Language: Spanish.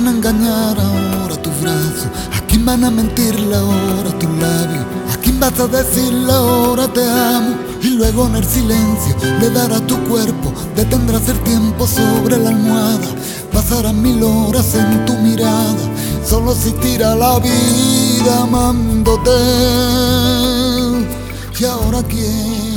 van a engañar ahora tus brazos? ¿A quién van a mentirle ahora tus labios? ¿A quién vas a decirle ahora te amo? Y luego en el silencio le dará tu cuerpo, detendrás el tiempo sobre la almohada, pasarán 1000 horas en tu mirada, solo existirá la vida amándote. Y ahora quién